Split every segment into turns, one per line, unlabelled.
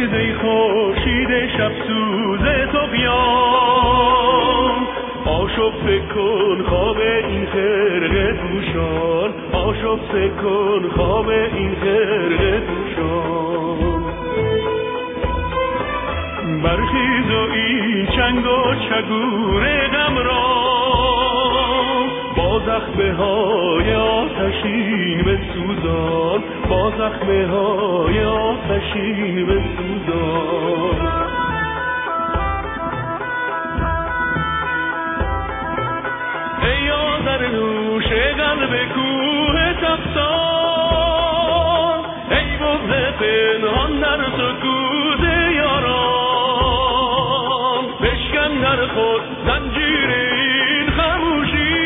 برخیز ای خورشید شب سوز طغیان، آشفته کن خواب این خرقه پوشان، آشفته کن خواب این خرقه پوشان. برخیز و این چنگ و چگور غم را با زخمه های آتشین بسوزان، با زخمه های آتشین بسوزان. ای آذر نوش قلب کوه تفتان، ای بغض پنهان در سکوت یاران، بشکن در خود زنجیر این خموشی.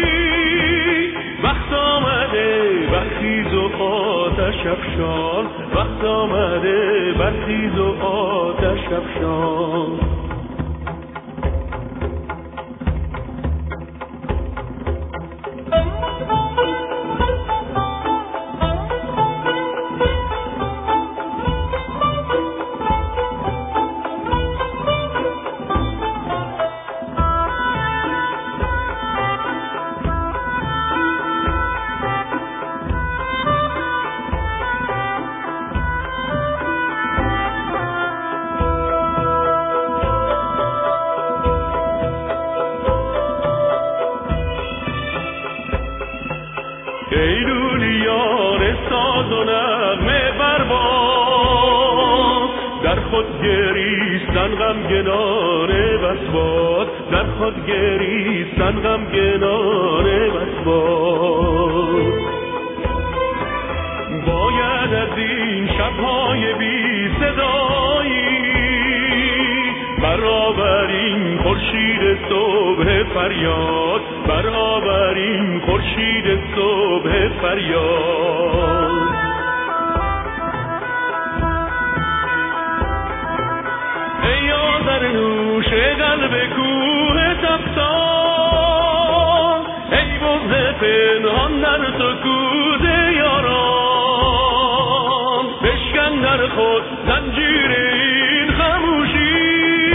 وقت آمده برخیز و آتش افشان، وقت آمده برخیز و آتش افشان. ای لولیان ساز و نغمه برباد، در خود گریستن غمگنان بسباد، در خود گریستن غمگنان بسباد. باید از این شبهای بی صدایی برآوریم خورشید صبح فریاد، برآوریم خورشید صبح فریاد. ای آذر نوش قلب کوه تفتان، ای بغض پنهان در سکوت یاران، بشکن در خود زنجیر این خموشی.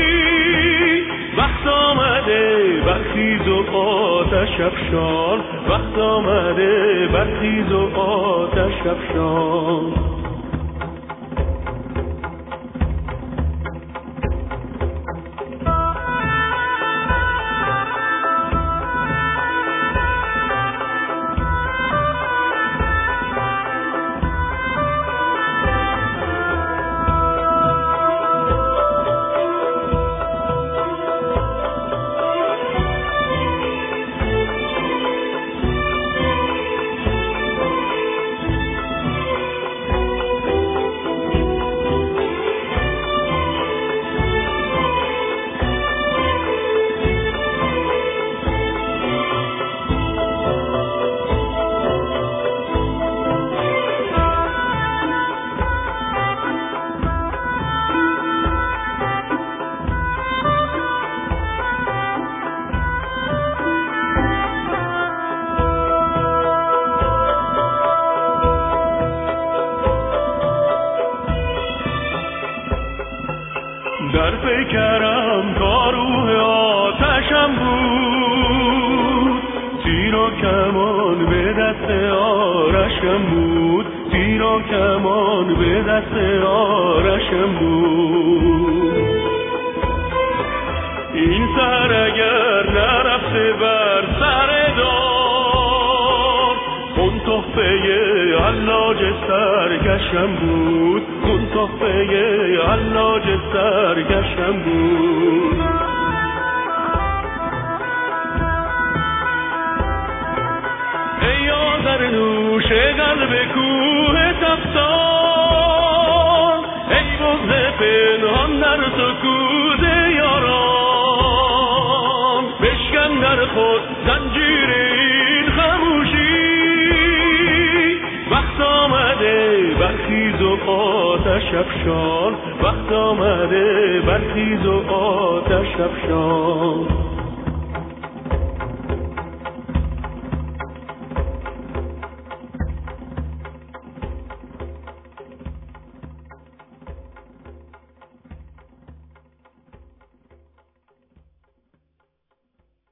وقت آمده برخیز و آتش افشان، وقت آمده برخیز و آتش افشان. در فکرم کاروه آتشم بود، تیر و کمان به دست آرشم بود، تیر و کمان به دست آرشم بود. این سر اگر نرفته بر سر دار، اون تحفه حلاج سرکشم بود، اون تحفه حلاج سرکشم بود. ای آذر نوش قلب کوه تفتان، ای بغض پنهان در سکوت یاران، بشکن در خود زنجیر این خموشی. وقت آمده برخیز و آتش افشان، وقت آمده برخیز و آتش افشان.